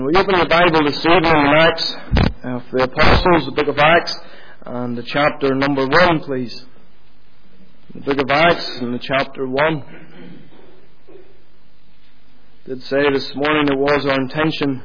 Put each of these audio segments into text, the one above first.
We open the Bible this evening in Acts of the Apostles, the book of Acts, and the chapter number 1, please. The book of Acts and the chapter 1. I did say this morning it was our intention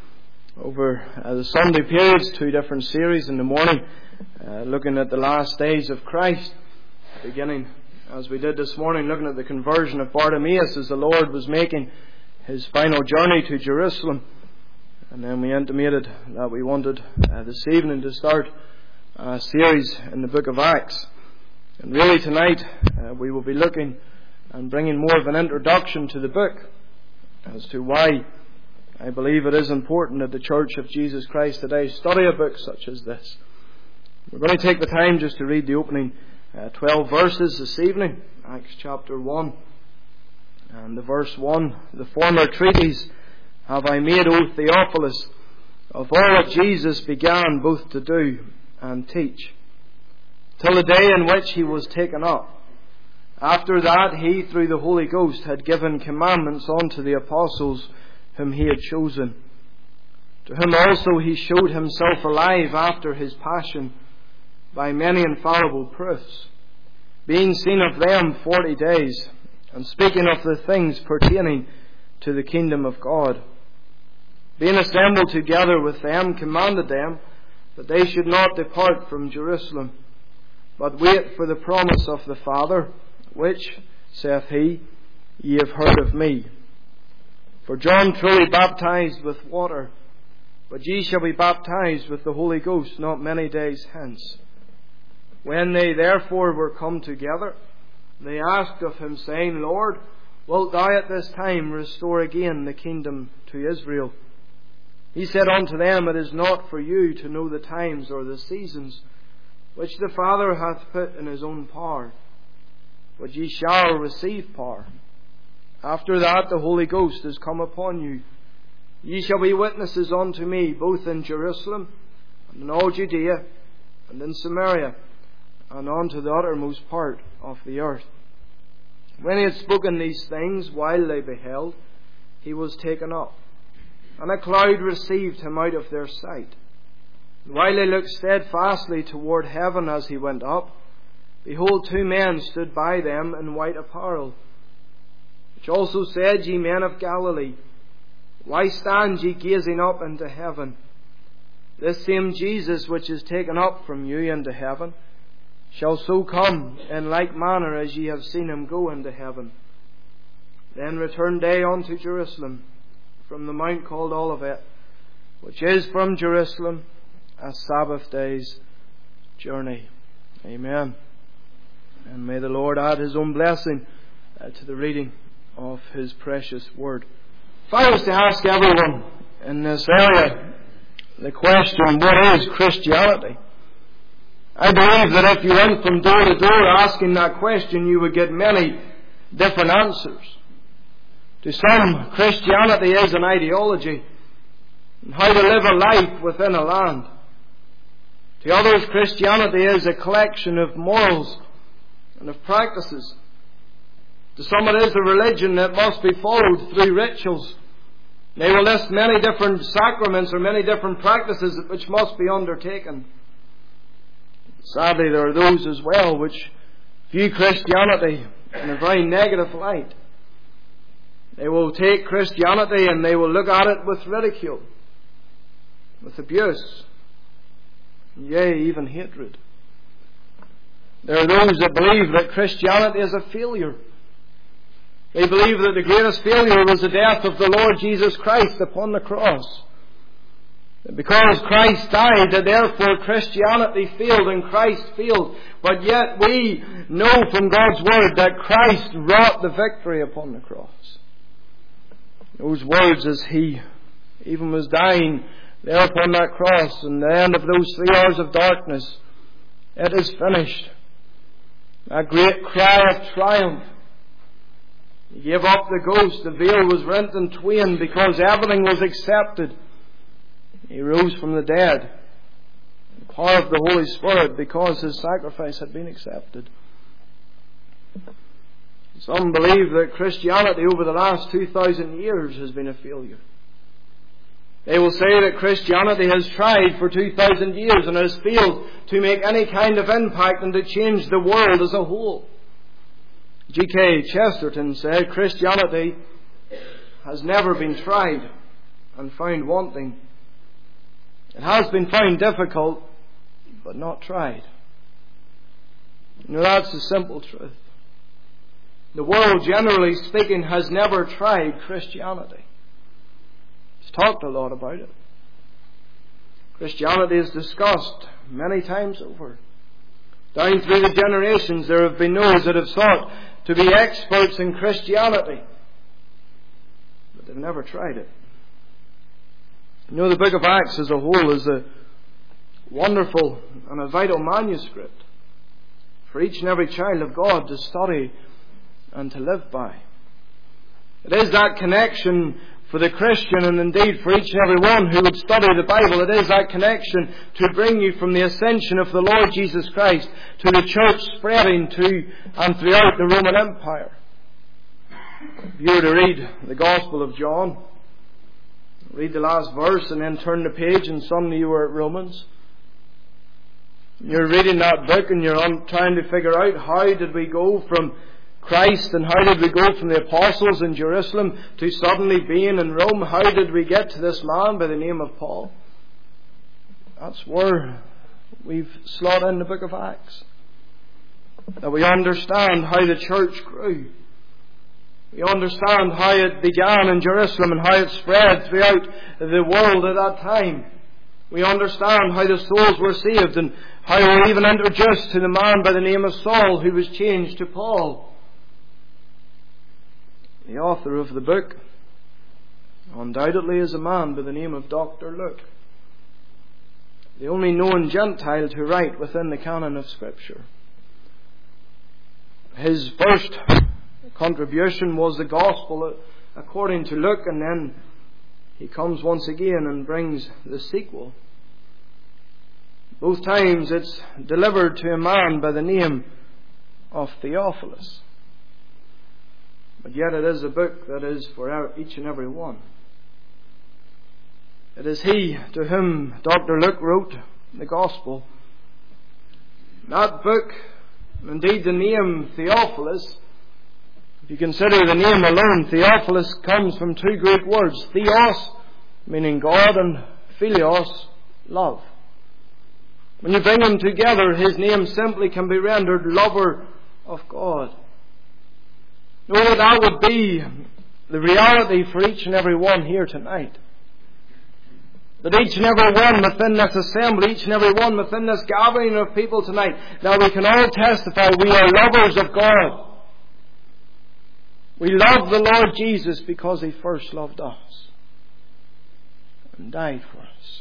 over the Sunday periods, 2 different series in the morning, looking at the last days of Christ, beginning as we did this morning, looking at the conversion of Bartimaeus as the Lord was making his final journey to Jerusalem. And then we intimated that we wanted this evening to start a series in the book of Acts. And really tonight we will be looking and bringing more of an introduction to the book as to why I believe it is important that the Church of Jesus Christ today study a book such as this. We're going to take the time just to read the opening 12 verses this evening, Acts chapter 1. And the verse 1, "The former treatise have I made, O Theophilus, of all that Jesus began both to do and teach, till the day in which he was taken up. After that he, through the Holy Ghost, had given commandments unto the apostles whom he had chosen. To whom also he showed himself alive after his passion by many infallible proofs, being seen of them 40 days, and speaking of the things pertaining to the kingdom of God. Being assembled together with them, commanded them that they should not depart from Jerusalem, but wait for the promise of the Father, which, saith he, ye have heard of me. For John truly baptized with water, but ye shall be baptized with the Holy Ghost not many days hence. When they therefore were come together, they asked of him, saying, Lord, wilt thou at this time restore again the kingdom to Israel? He said unto them, It is not for you to know the times or the seasons which the Father hath put in his own power, but ye shall receive power. After that the Holy Ghost is come upon you. Ye shall be witnesses unto me, both in Jerusalem, and in all Judea, and in Samaria, and unto the uttermost part of the earth. When he had spoken these things, while they beheld, he was taken up, and a cloud received him out of their sight. And while they looked steadfastly toward heaven as he went up, behold, 2 men stood by them in white apparel, which also said, Ye men of Galilee, why stand ye gazing up into heaven? This same Jesus which is taken up from you into heaven shall so come in like manner as ye have seen him go into heaven. Then returned they unto Jerusalem from the mount called Olivet, which is from Jerusalem a Sabbath day's journey." Amen. And may the Lord add his own blessing to the reading of his precious word. If I was to ask everyone in this area the question, what is Christianity? I believe that if you went from door to door asking that question, you would get many different answers. To some, Christianity is an ideology and how to live a life within a land. To others, Christianity is a collection of morals and of practices. To some, it is a religion that must be followed through rituals. They will list many different sacraments or many different practices which must be undertaken. Sadly, there are those as well which view Christianity in a very negative light. They will take Christianity and they will look at it with ridicule, with abuse, and yea, even hatred. There are those that believe that Christianity is a failure. They believe that the greatest failure was the death of the Lord Jesus Christ upon the cross. Because Christ died, that therefore Christianity failed and Christ failed. But yet we know from God's Word that Christ wrought the victory upon the cross. Those words as he even was dying there upon that cross, and the end of those 3 hours of darkness, it is finished. A great cry of triumph. He gave up the ghost, the veil was rent in twain because everything was accepted. He rose from the dead. The power of the Holy Spirit because his sacrifice had been accepted. Some believe that Christianity over the last 2,000 years has been a failure. They will say that Christianity has tried for 2,000 years and has failed to make any kind of impact and to change the world as a whole. G.K. Chesterton said, Christianity has never been tried and found wanting. It has been found difficult, but not tried. That's the simple truth. The world, generally speaking, has never tried Christianity. It's talked a lot about it. Christianity is discussed many times over. Down through the generations, there have been those that have sought to be experts in Christianity, but they've never tried it. The book of Acts as a whole is a wonderful and a vital manuscript for each and every child of God to study and to live by. It is that connection for the Christian, and indeed for each and every one who would study the Bible. It is that connection to bring you from the ascension of the Lord Jesus Christ to the church spreading to and throughout the Roman Empire. If you were to read the Gospel of John, read the last verse and then turn the page, and suddenly you were at Romans. You're reading that book and you're trying to figure out, how did we go from Christ and how did we go from the apostles in Jerusalem to suddenly being in Rome? How did we get to this man by the name of Paul? That's where we've slot in the book of Acts. That we understand how the church grew. We understand how it began in Jerusalem and how it spread throughout the world at that time. We understand how the souls were saved and how we were even introduced to the man by the name of Saul who was changed to Paul. The author of the book undoubtedly is a man by the name of Dr. Luke, the only known Gentile to write within the canon of Scripture. His first contribution was the Gospel according to Luke, and then he comes once again and brings the sequel. Both times it's delivered to a man by the name of Theophilus. But yet it is a book that is for each and every one. It is he to whom Dr. Luke wrote the Gospel. That book, indeed the name Theophilus, if you consider the name alone, Theophilus comes from two Greek words. Theos, meaning God, and Philios, love. When you bring them together, his name simply can be rendered lover of God. Know that would be the reality for each and every one here tonight. That each and every one within this assembly, each and every one within this gathering of people tonight, that we can all testify we are lovers of God. We love the Lord Jesus because he first loved us and died for us.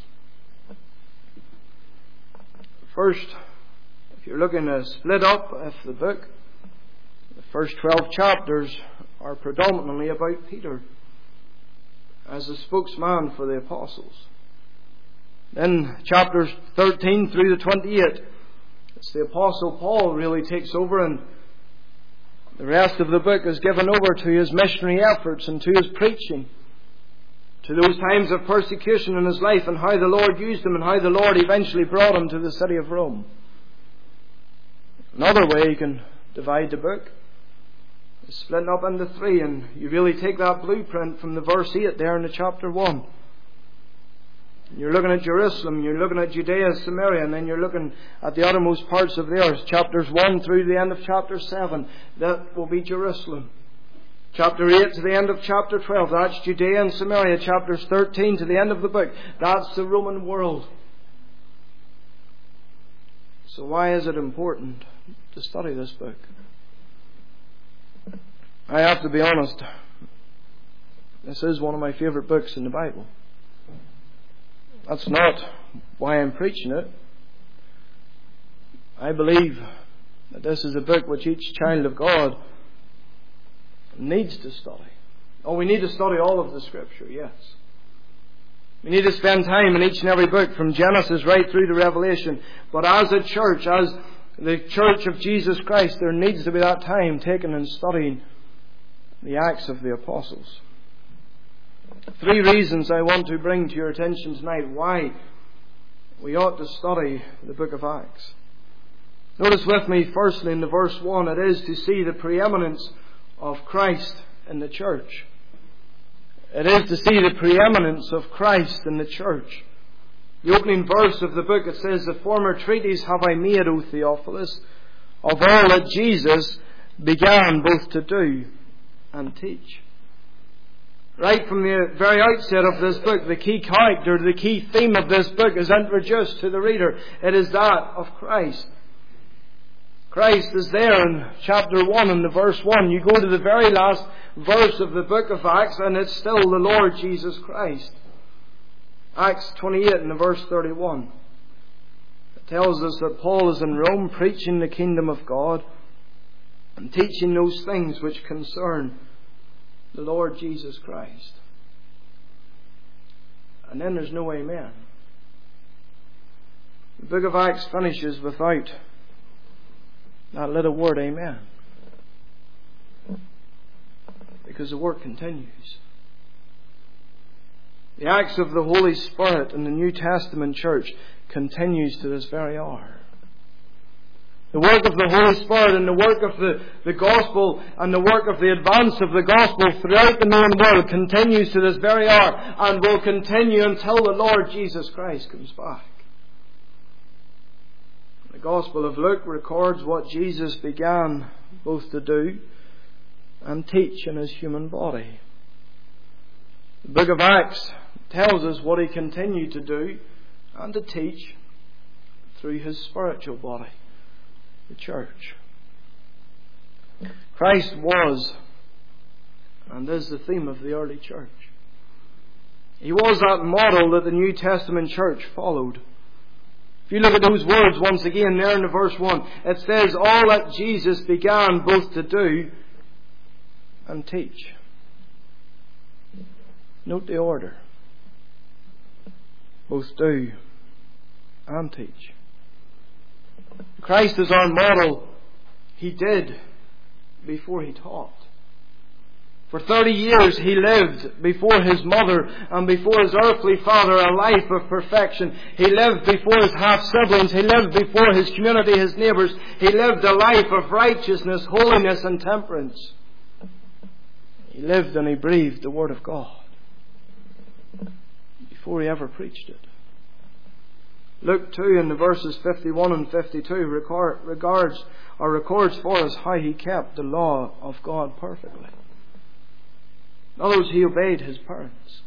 First, if you're looking to split up the book, the first 12 chapters are predominantly about Peter as the spokesman for the apostles. Then chapters 13 through to 28, it's the Apostle Paul really takes over, and the rest of the book is given over to his missionary efforts and to his preaching, to those times of persecution in his life and how the Lord used him and how the Lord eventually brought him to the city of Rome. Another way you can divide the book is splitting up into 3, and you really take that blueprint from the verse 8 there in the chapter 1. You're looking at Jerusalem, you're looking at Judea, Samaria, and then you're looking at the uttermost parts of the earth. Chapters 1 through the end of chapter 7, that will be Jerusalem. Chapter 8 to the end of chapter 12, that's Judea and Samaria. Chapters 13 to the end of the book, that's the Roman world. So why is it important to study this book? I have to be honest, this is one of my favourite books in the Bible. That's not why I'm preaching it. I believe that this is a book which each child of God needs to study. Oh, we need to study all of the Scripture, yes. We need to spend time in each and every book from Genesis right through to Revelation. But as a church, as the Church of Jesus Christ, there needs to be that time taken in studying the Acts of the Apostles. Three reasons I want to bring to your attention tonight why we ought to study the book of Acts. Notice with me, firstly, in the verse 1, it is to see the preeminence of Christ in the church. It is to see the preeminence of Christ in the church. The opening verse of the book, it says, "The former treatise have I made, O Theophilus, of all that Jesus began both to do and teach." Right from the very outset of this book, the key character, the key theme of this book is introduced to the reader. It is that of Christ. Christ is there in chapter 1 and the verse 1. You go to the very last verse of the book of Acts and it's still the Lord Jesus Christ. Acts 28 and the verse 31. It tells us that Paul is in Rome preaching the kingdom of God and teaching those things which concern the Lord Jesus Christ. And then there's no amen. The book of Acts finishes without that little word amen. Because the work continues. The acts of the Holy Spirit in the New Testament church continues to this very hour. The work of the Holy Spirit and the work of the gospel and the work of the advance of the gospel throughout the known world continues to this very hour and will continue until the Lord Jesus Christ comes back. The Gospel of Luke records what Jesus began both to do and teach in His human body. The book of Acts tells us what He continued to do and to teach through His spiritual body, the church. Christ was and is the theme of the early church. He was that model that the New Testament church followed. If you look at those words once again there in the verse 1, it says, "All that Jesus began both to do and teach." Note the order. Both do and teach. Christ is our model. He did before He taught. For 30 years He lived before His mother and before His earthly father a life of perfection. He lived before His half-siblings. He lived before His community, His neighbours. He lived a life of righteousness, holiness and temperance. He lived and He breathed the Word of God before He ever preached it. Luke 2 in the verses 51 and 52 records for us how He kept the law of God perfectly. In other words, He obeyed His parents.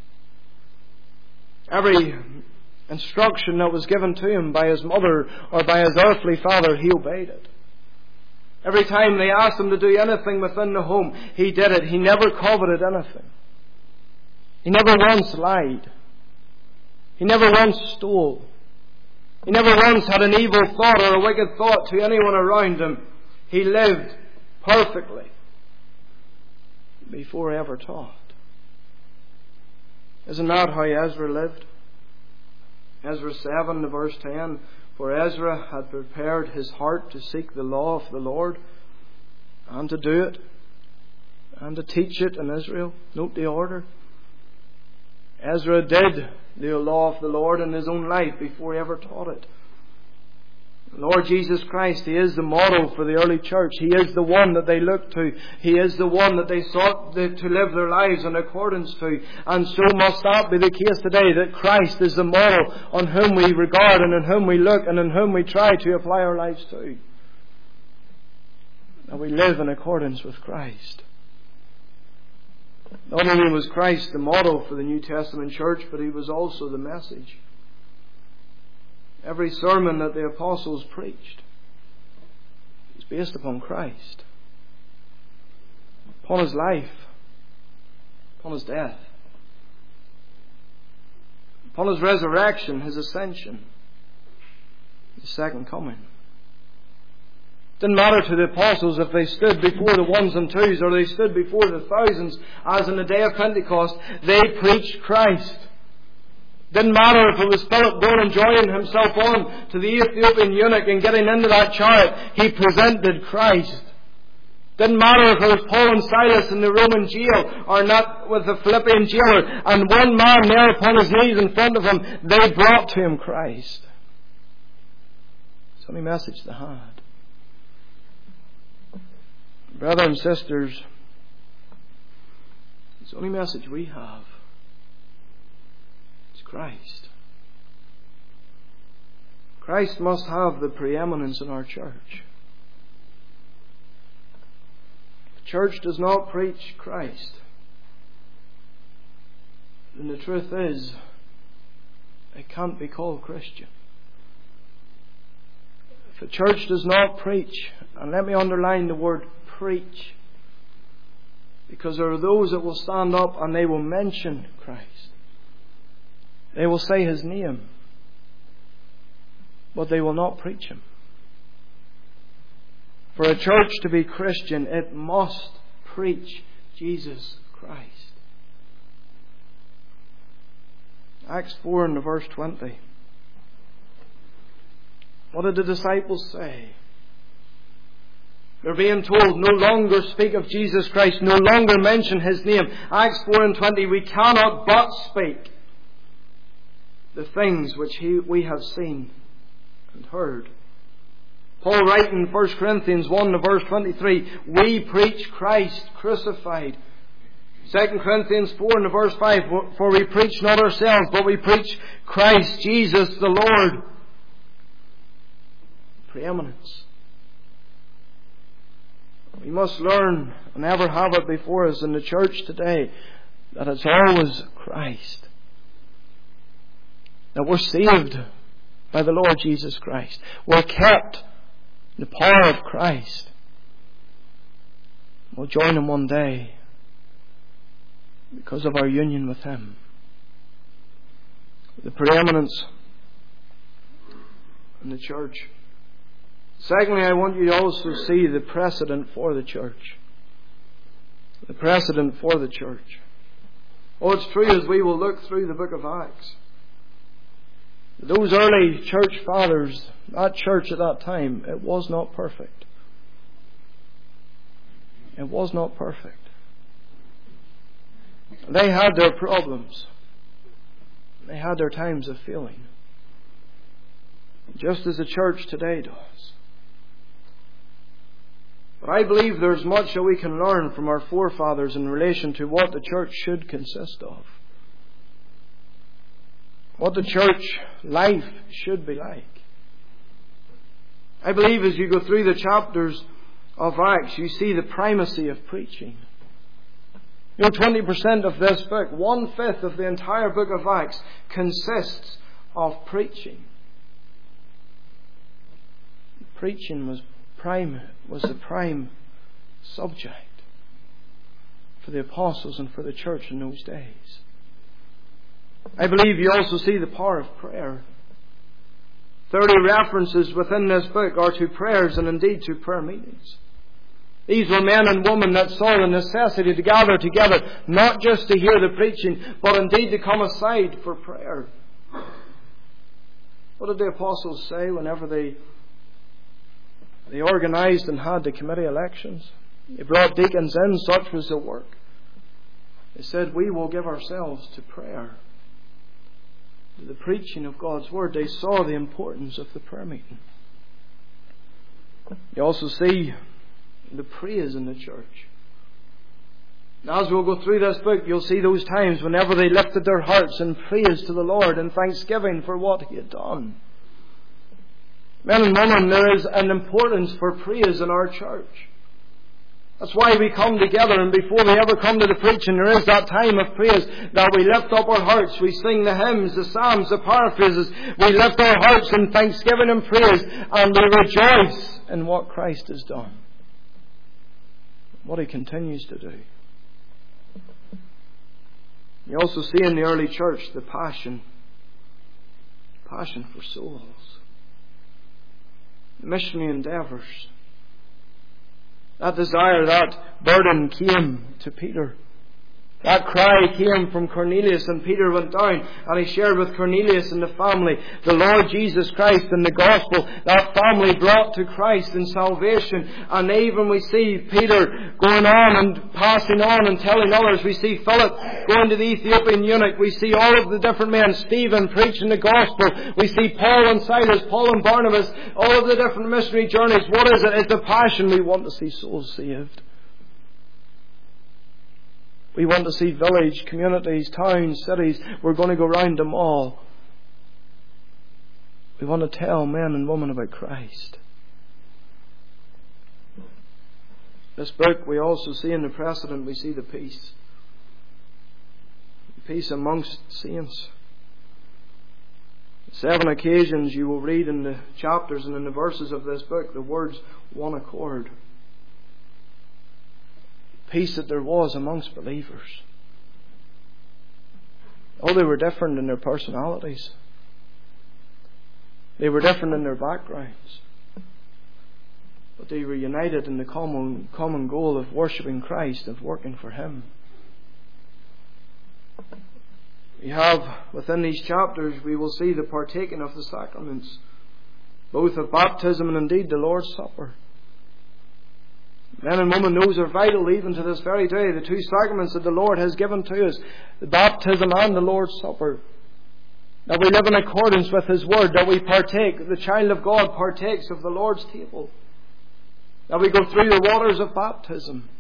Every instruction that was given to Him by His mother or by His earthly father, He obeyed it. Every time they asked Him to do anything within the home, He did it. He never coveted anything. He never once lied. He never once stole. He never once had an evil thought or a wicked thought to anyone around Him. He lived perfectly before He ever taught. Isn't that how Ezra lived? Ezra 7, verse 10, "For Ezra had prepared his heart to seek the law of the Lord, and to do it, and to teach it in Israel." Note the order. Ezra did the law of the Lord in his own life before he ever taught it. Lord Jesus Christ, He is the model for the early church. He is the one that they looked to. He is the one that they sought to live their lives in accordance to. And so must that be the case today, that Christ is the model on whom we regard and in whom we look and in whom we try to apply our lives to. That we live in accordance with Christ. Not only was Christ the model for the New Testament church, but He was also the message. Every sermon that the apostles preached is based upon Christ, upon His life, upon His death, upon His resurrection, His ascension, His second coming. It didn't matter to the apostles if they stood before the ones and twos or they stood before the thousands, as in the day of Pentecost. They preached Christ. Didn't matter if it was Philip going and joining himself on to the Ethiopian eunuch and getting into that chariot. He presented Christ. Didn't matter if it was Paul and Silas in the Roman jail or not with the Philippian jailer, and one man there upon his knees in front of him, they brought to him Christ. It's the only message they had. Brothers and sisters, it's the only message we have. It's Christ. Christ must have the preeminence in our church. The church does not preach Christ, and the truth is, it can't be called Christian. If the church does not preach, and let me underline the word preach, because there are those that will stand up and they will mention Christ. They will say His name, but they will not preach Him. For a church to be Christian, it must preach Jesus Christ. Acts 4 and verse 20. What did the disciples say? They're being told, no longer speak of Jesus Christ, no longer mention His name. Acts 4 and 20, we cannot but speak the things which we have seen and heard. Paul writing in 1 Corinthians 1 and verse 23, we preach Christ crucified. 2 Corinthians 4 and verse 5, for we preach not ourselves, but we preach Christ Jesus the Lord. Preeminence. We must learn, and ever have it before us in the church today, that it's always Christ. That we're saved by the Lord Jesus Christ. We're kept in the power of Christ. We'll join Him one day because of our union with Him. The preeminence in the church. Secondly, I want you to also see the precedent for the church. The precedent for the church. Oh, it's true as we will look through the book of Acts. Those early church fathers, that church at that time, it was not perfect. It was not perfect. They had their problems. They had their times of failing. Just as the church today does. But I believe there's much that we can learn from our forefathers in relation to what the church should consist of. What the church life should be like. I believe as you go through the chapters of Acts, you see the primacy of preaching. 20% of this book, 1/5 of the entire book of Acts, consists of preaching. Preaching was the prime subject for the apostles and for the church in those days. I believe you also see the power of prayer. 30 references within this book are to prayers and indeed to prayer meetings. These were men and women that saw the necessity to gather together, not just to hear the preaching, but indeed to come aside for prayer. What did the apostles say whenever they organised and had the committee elections? They brought deacons in, such was the work. They said, we will give ourselves to prayer, to the preaching of God's Word. They saw the importance of the prayer meeting. You also see the praise in the church. Now, as we'll go through this book, you'll see those times whenever they lifted their hearts in praise to the Lord and thanksgiving for what He had done. Men and women, there is an importance for praise in our church. That's why we come together, and before we ever come to the preaching, there is that time of praise that we lift up our hearts. We sing the hymns, the psalms, the paraphrases. We lift our hearts in thanksgiving and praise, and we rejoice in what Christ has done, what He continues to do. You also see in the early church the passion for souls. Missionary endeavours. That desire, that burden came to Peter. That cry came from Cornelius, and Peter went down and he shared with Cornelius and the family the Lord Jesus Christ and the gospel. That family brought to Christ in salvation. And even we see Peter going on and passing on and telling others. We see Philip going to the Ethiopian eunuch. We see all of the different men, Stephen preaching the gospel. We see Paul and Silas, Paul and Barnabas, all of the different missionary journeys. What is it? It's the passion. We want to see souls saved. We want to see village, communities, towns, cities. We're going to go round them all. We want to tell men and women about Christ. This book, we also see in the precedent, we see the peace. Peace amongst saints. 7 occasions you will read in the chapters and in the verses of this book the words one accord. Peace that there was amongst believers. Oh, they were different in their personalities. They were different in their backgrounds. But they were united in the common goal of worshipping Christ, of working for Him. We have, within these chapters, we will see the partaking of the sacraments, both of baptism and indeed the Lord's Supper. Men and women, those are vital even to this very day. The two sacraments that the Lord has given to us, the baptism and the Lord's Supper. That we live in accordance with His Word, that we partake, the child of God partakes of the Lord's table. That we go through the waters of baptism.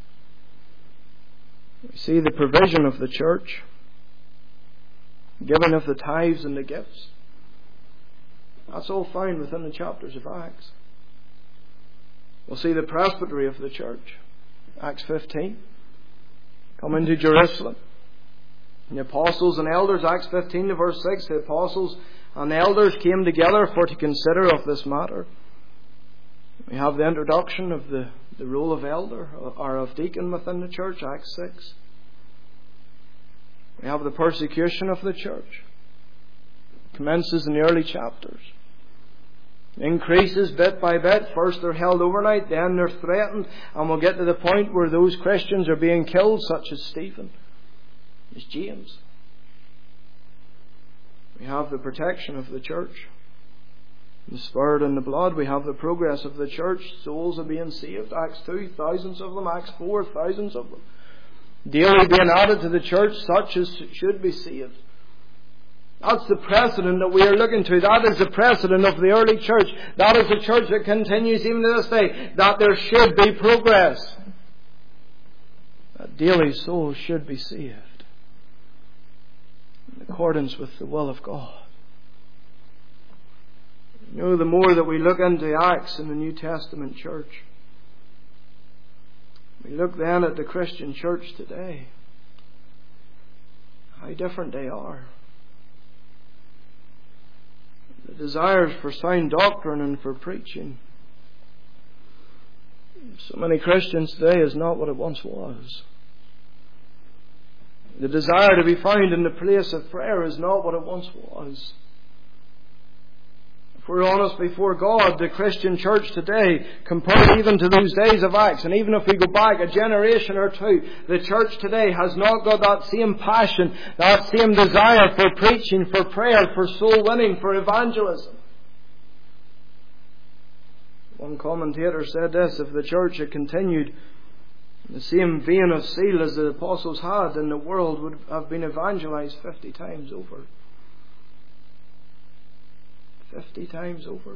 We see the provision of the church, giving of the tithes and the gifts. That's all found within the chapters of Acts. We'll see the presbytery of the church. Acts 15. Come into Jerusalem. And the apostles and elders, Acts 15 to verse 6, the apostles and elders came together for to consider of this matter. We have the introduction of the role of elder or of deacon within the church, Acts 6. We have the persecution of the church. It commences in the early chapters. Increases bit by bit. First they're held overnight, then they're threatened, and we'll get to the point where those Christians are being killed, such as Stephen, as James. We have the protection of the church, the Spirit and the blood. We have the progress of the church. Souls are being saved. Acts 2, thousands of them. Acts 4, thousands of them. Daily being added to the church, such as should be saved. That's the precedent that we are looking to. That is the precedent of the early church. That is the church that continues even to this day. That there should be progress. That daily souls should be saved in accordance with the will of God. You know, the more that we look into Acts in the New Testament church, we look then at the Christian church today. How different they are. The desires for sound doctrine and for preaching. So many Christians today is not what it once was. The desire to be found in the place of prayer is not what it once was. If we're honest before God, the Christian church today, compared even to those days of Acts, and even if we go back a generation or two, the church today has not got that same passion, that same desire for preaching, for prayer, for soul winning, for evangelism. One commentator said this: if the church had continued in the same vein of zeal as the apostles had, then the world would have been evangelized 50 times over. 50 times over.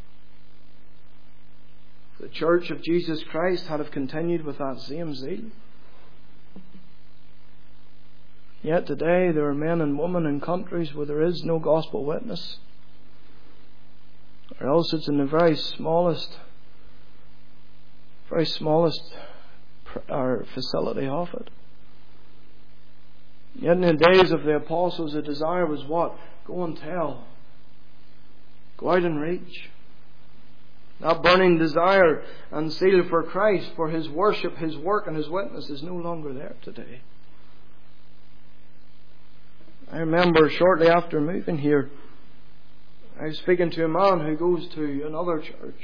The church of Jesus Christ had have continued with that same zeal. Yet today there are men and women in countries where there is no gospel witness, or else it's in the very smallest facility of it. Yet in the days of the apostles, the desire was what? Go and tell. Go out and reach. That burning desire and zeal for Christ, for His worship, His work and His witness is no longer there today. I remember shortly after moving here, I was speaking to a man who goes to another church.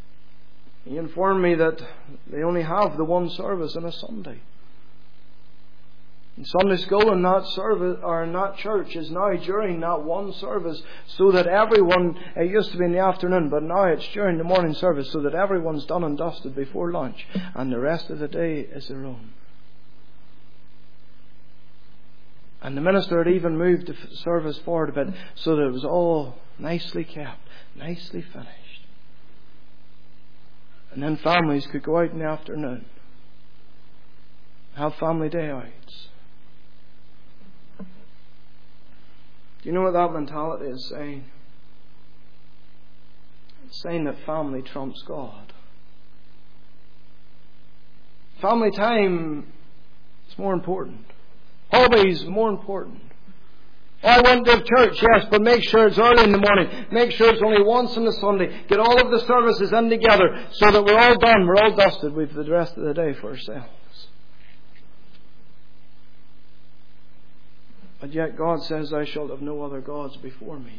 He informed me that they only have the one service on a Sunday. And Sunday school in that service or in that church is now during that one service, so that everyone, it used to be in the afternoon, but now it's during the morning service, so that everyone's done and dusted before lunch, and the rest of the day is their own. And the minister had even moved the service forward a bit so that it was all nicely kept, nicely finished. And then families could go out in the afternoon, have family day outs. Do you know what that mentality is saying? It's saying that family trumps God. Family time is more important. Hobbies more important. I want to have church, yes, but make sure it's early in the morning. Make sure it's only once on a Sunday. Get all of the services in together so that we're all done, we're all dusted. We've the rest of the day for ourselves. But yet God says, "Thou shalt have no other gods before me."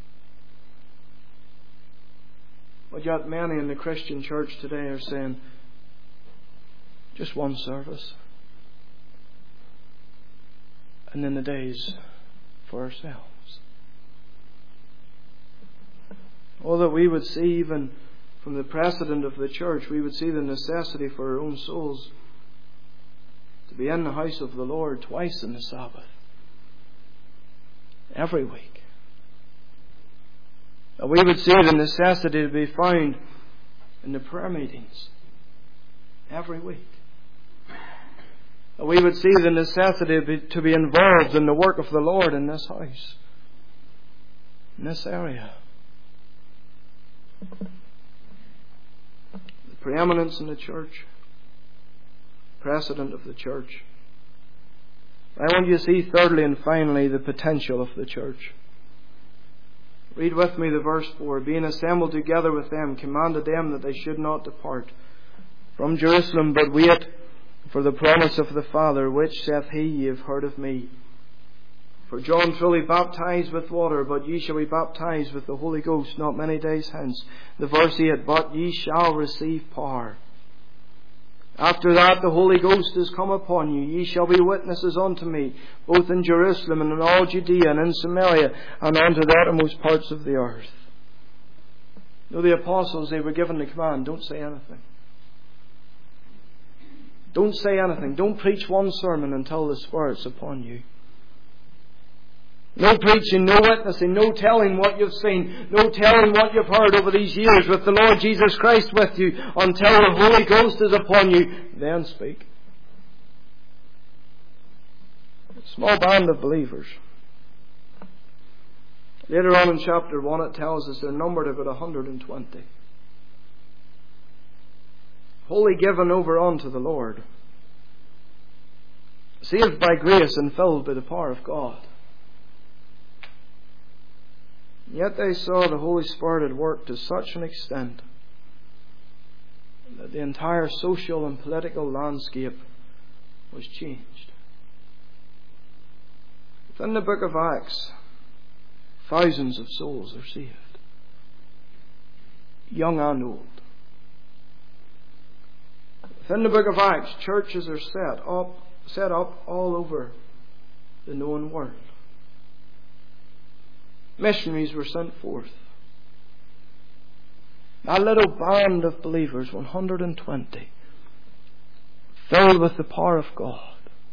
But yet many in the Christian church today are saying, just one service. And then the days for ourselves. Oh, that we would see, even from the precedent of the church, we would see the necessity for our own souls to be in the house of the Lord twice in the Sabbath. Every week. That we would see the necessity to be found in the prayer meetings every week. That we would see the necessity to be involved in the work of the Lord in this house, in this area. The preeminence in the church, precedent of the church. I want you to see thirdly and finally the potential of the church. Read with me the verse 4. Being assembled together with them, commanded them that they should not depart from Jerusalem, but wait for the promise of the Father, which saith he, Ye have heard of me. For John truly baptized with water, but ye shall be baptized with the Holy Ghost not many days hence. The verse 8, but ye shall receive power. After that the Holy Ghost is come upon you. Ye shall be witnesses unto me, both in Jerusalem and in all Judea and in Samaria, and unto the uttermost parts of the earth. You know, the apostles, they were given the command, don't say anything. Don't say anything. Don't preach one sermon until the Spirit's upon you. No preaching, no witnessing, no telling what you've seen, no telling what you've heard over these years with the Lord Jesus Christ with you until the Holy Ghost is upon you. Then speak. A small band of believers. Later on in chapter 1 it tells us they're numbered about 120. Wholly given over unto the Lord. Saved by grace and filled by the power of God. Yet they saw the Holy Spirit at work to such an extent that the entire social and political landscape was changed. Within the book of Acts, thousands of souls are saved, young and old. Within the book of Acts, churches are set up all over the known world. Missionaries were sent forth. That little band of believers, 120, filled with the power of God,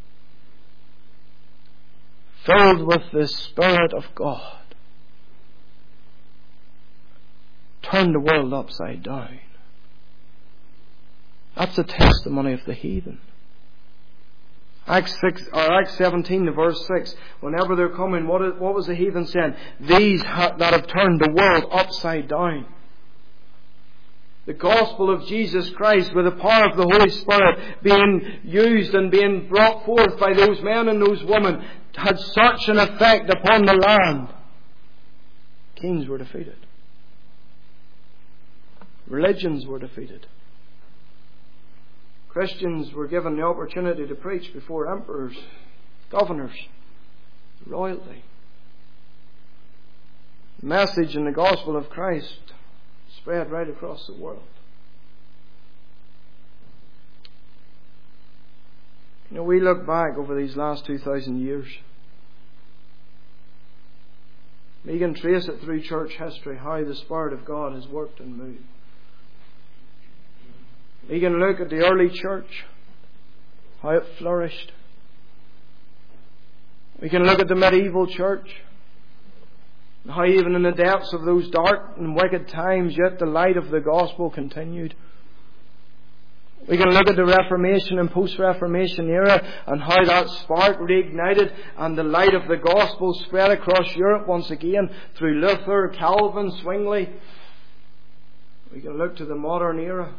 filled with the Spirit of God, turned the world upside down. That's a testimony of the heathen. Acts 17, the verse 6. Whenever they're coming, what was the heathen saying? These that have turned the world upside down. The gospel of Jesus Christ, with the power of the Holy Spirit being used and being brought forth by those men and those women, had such an effect upon the land. Kings were defeated. Religions were defeated. Christians were given the opportunity to preach before emperors, governors, royalty. The message and the gospel of Christ spread right across the world. You know, we look back over these last 2,000 years. We can trace it through church history, how the Spirit of God has worked and moved. We can look at the early church, how it flourished. We can look at the medieval church, and how even in the depths of those dark and wicked times, yet the light of the gospel continued. We can look at the Reformation and post-Reformation era and how that spark reignited and the light of the gospel spread across Europe once again through Luther, Calvin, Zwingli. We can look to the modern era.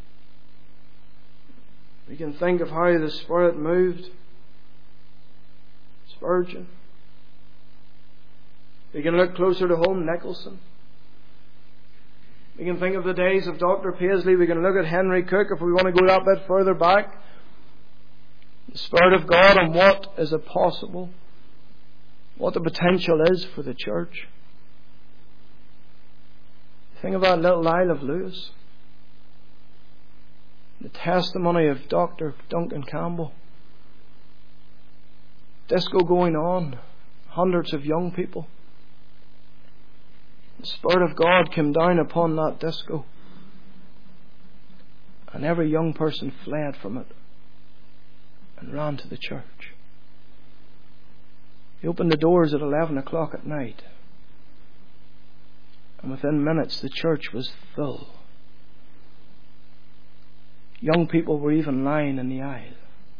We can think of how the Spirit moved. Spurgeon. We can look closer to home, Nicholson. We can think of the days of Dr. Paisley. We can look at Henry Cook if we want to go that bit further back. The Spirit of God and what is it possible, what the potential is for the church. Think of that little Isle of Lewis. The testimony of Dr. Duncan Campbell. Disco going on. Hundreds of young people. The Spirit of God came down upon that disco. And every young person fled from it and ran to the church. He opened the doors at 11 o'clock at night. And within minutes the church was full. Young people were even lying in the aisle.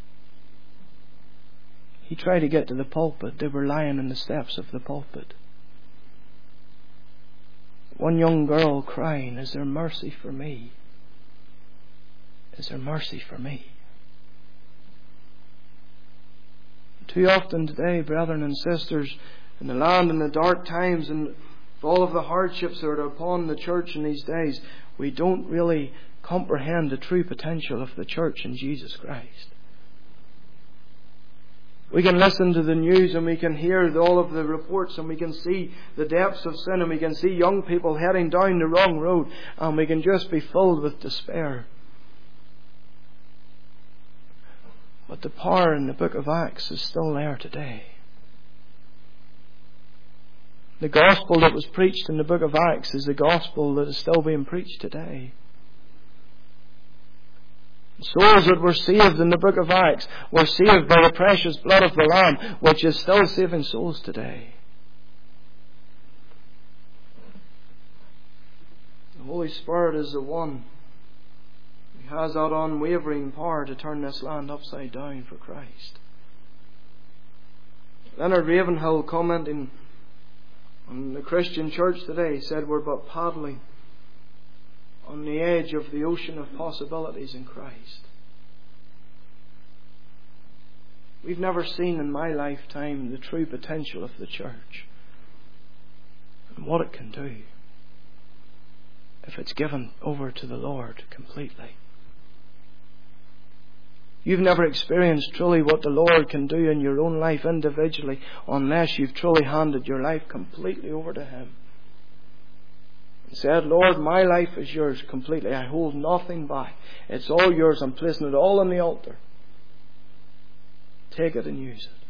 He tried to get to the pulpit. They were lying on the steps of the pulpit. One young girl crying, "Is there mercy for me? Is there mercy for me?" Too often today, brethren and sisters, in the land in the dark times and for all of the hardships that are upon the church in these days, we don't really comprehend the true potential of the church in Jesus Christ. We can listen to the news and we can hear all of the reports and we can see the depths of sin and we can see young people heading down the wrong road and we can just be filled with despair. But the power in the book of Acts is still there today. The gospel that was preached in the book of Acts is the gospel that is still being preached today. Souls that were saved in the book of Acts were saved by the precious blood of the Lamb, which is still saving souls today. The Holy Spirit is the one who has that unwavering power to turn this land upside down for Christ. Leonard Ravenhill, commenting on the Christian church today, said we're but paddling on the edge of the ocean of possibilities in Christ. We've never seen in my lifetime the true potential of the church and what it can do if it's given over to the Lord completely. You've never experienced truly what the Lord can do in your own life individually unless you've truly handed your life completely over to Him. Said, "Lord, my life is yours completely. I hold nothing back. It's all yours. I'm placing it all on the altar. Take it and use it."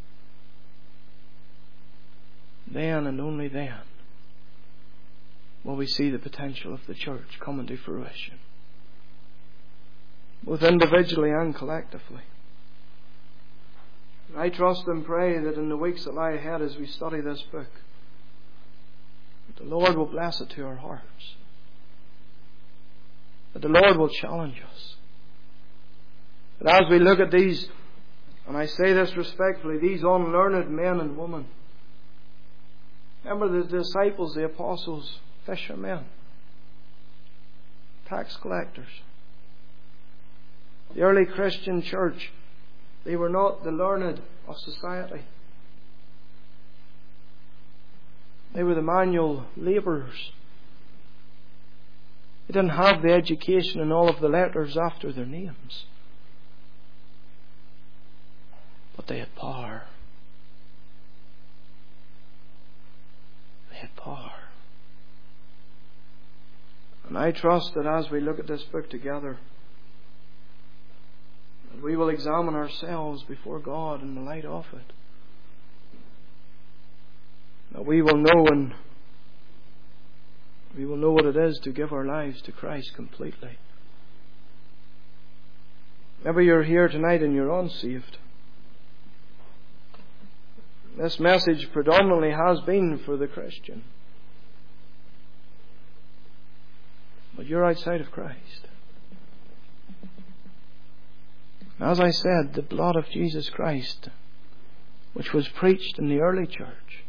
Then and only then will we see the potential of the church coming to fruition, both individually and collectively. I trust and pray that in the weeks that lie ahead as we study this book, the Lord will bless it to our hearts. That the Lord will challenge us. That as we look at these, and I say this respectfully, these unlearned men and women. Remember the disciples, the apostles, fishermen, tax collectors. The early Christian church, they were not the learned of society. They were the manual labourers. They didn't have the education and all of the letters after their names. But they had power. They had power. And I trust that as we look at this book together, We will examine ourselves before God in the light of it. That we will know what it is to give our lives to Christ completely. Maybe you're here tonight and you're unsaved. This message predominantly has been for the Christian. But you're outside of Christ. As I said, the blood of Jesus Christ, which was preached in the early church,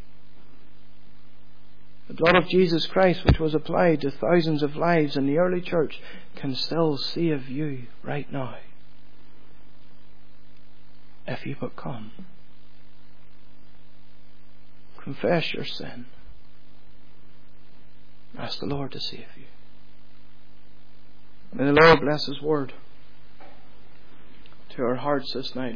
the blood of Jesus Christ, which was applied to thousands of lives in the early church, can still save you right now, if you but come. Confess your sin. Ask the Lord to save you. May the Lord bless His word to our hearts this night.